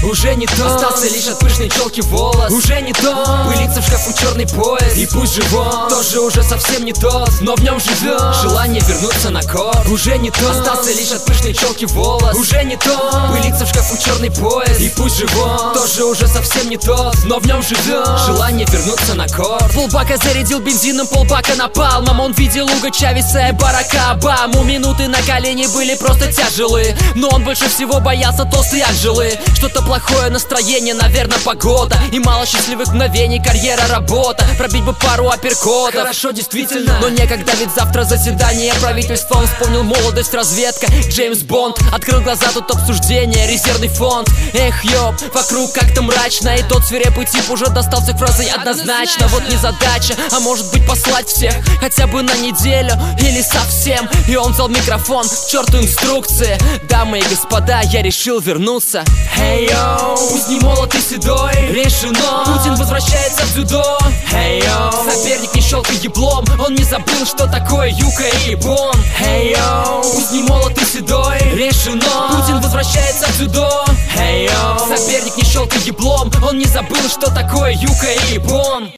уже не то. Остался лишь от пышной челки волос, уже не то. Пылится в шкафу черный пояс, и пусть живот тоже уже совсем не тот, но в нем живет желание вернуться на корт, уже не то. Остался лишь от пышной челки волос, уже не то. Пылится в шкафу черный пояс, и пусть живот тоже уже совсем не тот, но в нем живет желание вернуться на корт. Полбака зарядил бензином, полбака напалмом. Он видел Уго Чавеса и Барака Обаму. Минуты на колени были просто тяжелые, но он больше всего боялся толстой Анжелы. Что-то плохое настроение, наверное, погода, и мало счастливых мгновений, карьера, работа. Пробить бы пару апперкотов, хорошо, действительно, но некогда, ведь завтра заседание правительства. Он вспомнил молодость, разведка, Джеймс Бонд. Открыл глаза, тут обсуждение, резервный фонд. Эх, ёб, вокруг как-то мрачно, и тот свирепый тип уже достался фразой однозначно. Вот не задача, а может быть послать всех хотя бы на неделю или совсем. И он взял микрофон, к черту инструкции. Дамы и господа, я решил вернуться. Hey, yo, пусть не молод и седой, решено, Путин возвращается в дзюдо. Hey, yo, соперник не щелкай еблом, он не забыл, что такое юка и бон. Hey, yo, пусть не молод и седой, решено, Путин возвращается в дзюдо. Hey, yo, соперник не щелкай еблом, он не забыл, что такое юка и бон.